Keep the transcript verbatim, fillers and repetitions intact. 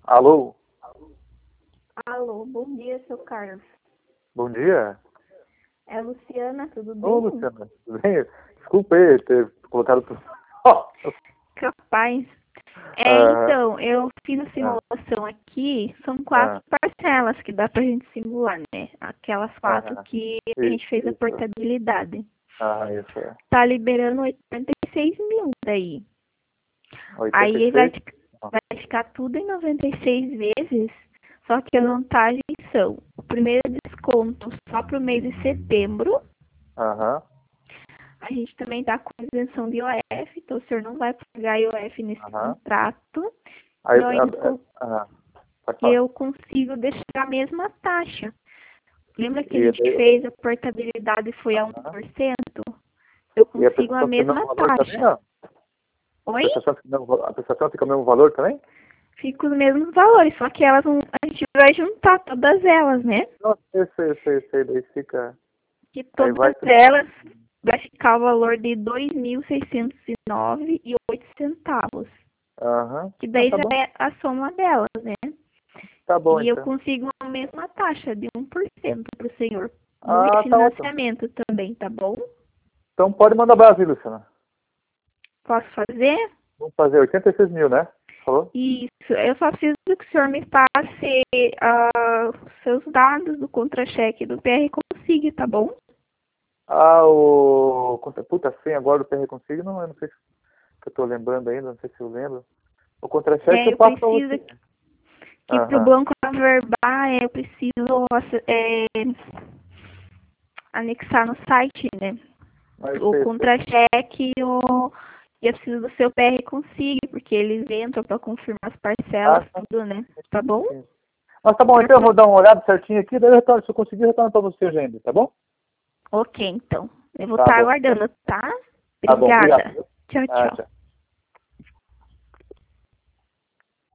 Alô? Alô, bom dia, seu Carlos. Bom dia. É a Luciana, tudo bem? Ô, Luciana, tudo bem? Desculpa aí ter colocado tudo. Oh! Capaz. É, Ah, então, eu fiz a ah, simulação aqui, são ah, quatro parcelas que dá pra gente simular, né? Aquelas quatro ah, que a isso, gente fez a isso. portabilidade. Ah, isso é. Tá liberando oitenta e seis mil daí. oitenta e Aí vai, seis? fi- Ah, vai ficar tudo em noventa e seis vezes, só que as vantagens são o primeiro desconto só pro mês de setembro. Aham, A gente também está com isenção de I O F, então o senhor não vai pagar I O F nesse aham. contrato. Aí, E eu ah, ainda ah, co- ah, pode falar. eu consigo deixar a mesma taxa. Lembra que a E, gente daí- fez a portabilidade foi a um aham. por cento? Eu E a consigo a prestação fica o mesmo mesma valor também, taxa. não? A Oi? prestação fica o mesmo, va- a prestação fica o mesmo valor também? Fica os mesmos valores, só que elas vão, a gente vai juntar todas elas, né? Não, sei, sei, sei, sei, daí fica... Que Aí todas vai... elas vai ficar o valor de dois mil seiscentos e nove e oito centavos. Aham. Que Ah, daí tá já bom. é a soma delas, né? Tá bom, E eu então. consigo a mesma taxa de um por cento para o senhor. No Ah, tá ótimo. refinanciamento também, tá bom? Então pode mandar abraço, aí, Luciana. Posso fazer? Vamos fazer oitenta e seis mil, né? Falou? Isso. Eu só preciso que o senhor me passe ah, os seus dados do contra-cheque do P R Consig, tá bom? Ah, o... contra- Puta, sim, agora o P R Consigo, não, eu não sei se eu tô lembrando ainda, não sei se eu lembro. O contra-cheque É, eu eu passo pra preciso você. que para o Aham. banco averbar, é, eu preciso é, anexar no site, né? Mas O sei, sei. contra-cheque e o e eu preciso do seu P R Consig, porque eles entram para confirmar as Ah, parcelas, tá. tudo, né? Tá bom? Sim. Mas tá bom, então eu vou dar uma olhada certinho aqui, daí eu retorno, se eu conseguir, eu retorno pra você já ainda, tá bom? Ok, então. Eu vou Tá estar bom. aguardando, tá? Tá bom, obrigado. Obrigada. Tchau, Ah, tchau. tchau.